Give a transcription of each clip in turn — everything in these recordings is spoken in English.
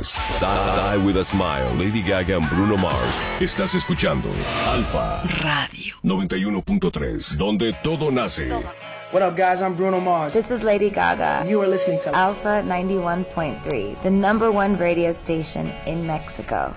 más. Die with a Smile, Lady Gaga and Bruno Mars. Estás escuchando Alfa Radio 91.3, donde todo nace. What up, guys? I'm Bruno Mars. This is Lady Gaga. You are listening to Alpha 91.3, the #1 radio station in Mexico.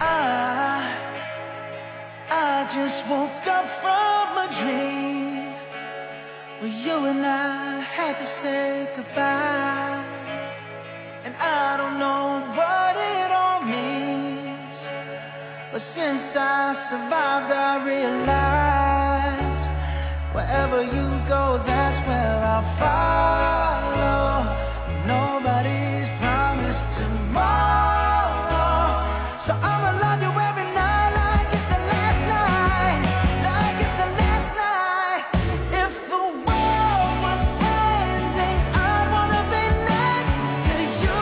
I just woke up from a dream where you and I had to say goodbye. And I don't know what it all means, but since I survived, I realized wherever you go, that's where I'll follow. Nobody's promised tomorrow, so I'ma love you every night like it's the last night, like it's the last night. If the world was ending, I'd wanna be next to you.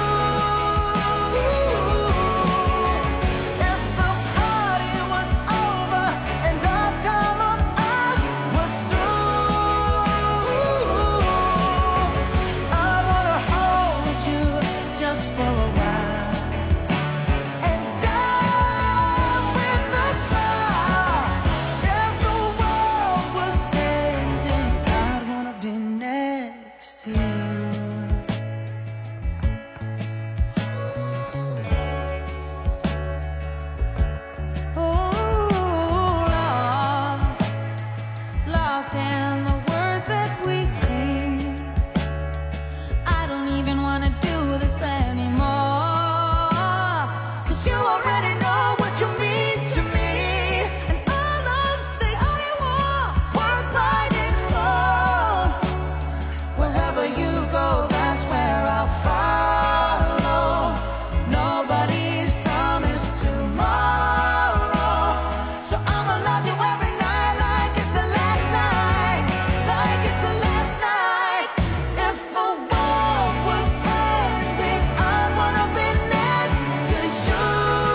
If the party was over and our time on earth was through, I wanna hold you just for a while and die with a smile. If the world was ending, I'd wanna be next to you. Lost in the words that we sing. I don't even wanna do this anymore, 'cause you already know what you mean to me. And all of the only words writing for. Wherever you go, that's where I'll follow. Nobody's promised tomorrow, so I'ma love you every night like it's the last night, like it's the last night. If the world was ending, I'd wanna be next to you.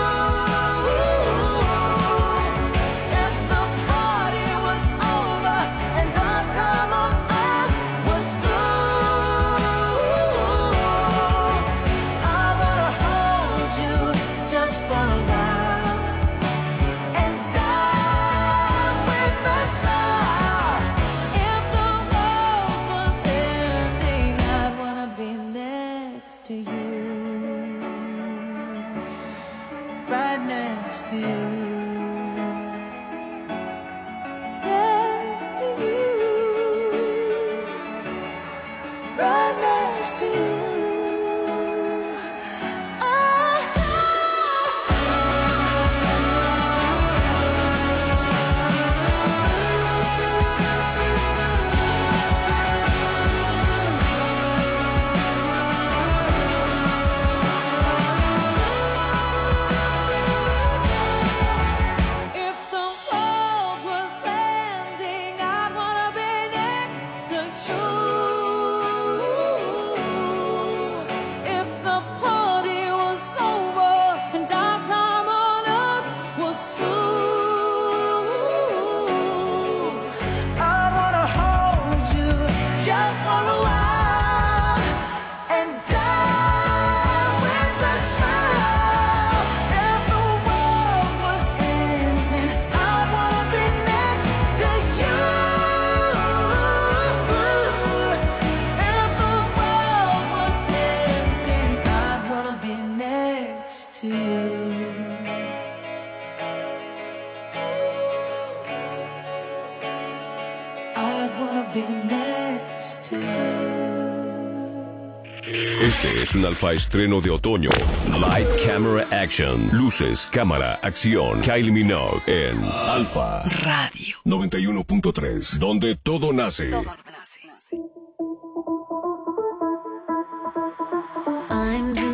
If the party was over and our time on earth was through, I wanna hold you just for a while and die with a smile. If the world was ending, I'd wanna be next to you, right next to you, next to you, right next to you. If the world was ending, I'd wanna be next to you. If the party was over and our time on earth was through, I'd wanna hold you just for a while and die with a smile. If the world was ending, I'd wanna be next to you. If the world was ending, I'd wanna be next to you. I'd wanna be next to you. Este es un Alfa estreno de otoño. Light Camera Action. Luces, cámara, acción. Kylie Minogue en Alfa Radio 91.3, donde todo nace. I'm